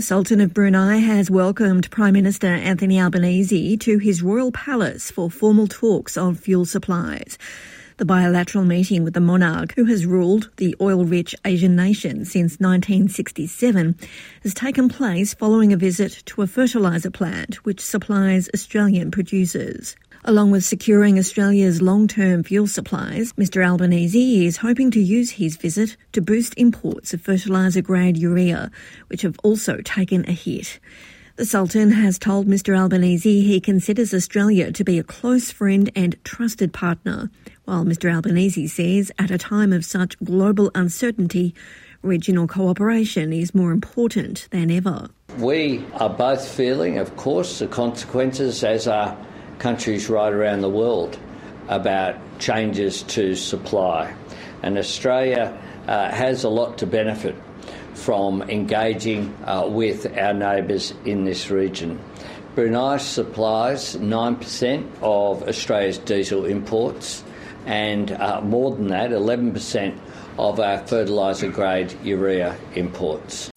Sultan of Brunei has welcomed Prime Minister Anthony Albanese to his royal palace for formal talks on fuel supplies. The bilateral meeting with the monarch, who has ruled the oil-rich Asian nation since 1967, has taken place following a visit to a fertiliser plant which supplies Australian producers. Along with securing Australia's long-term fuel supplies, Mr Albanese is hoping to use his visit to boost imports of fertiliser-grade urea, which have also taken a hit. The Sultan has told Mr Albanese he considers Australia to be a close friend and trusted partner, while Mr Albanese says at a time of such global uncertainty, regional cooperation is more important than ever. We are both feeling, of course, the consequences, as are countries right around the world, about changes to supply. And Australia has a lot to benefit from engaging with our neighbours in this region. Brunei supplies 9% of Australia's diesel imports and more than that, 11% of our fertiliser grade urea imports.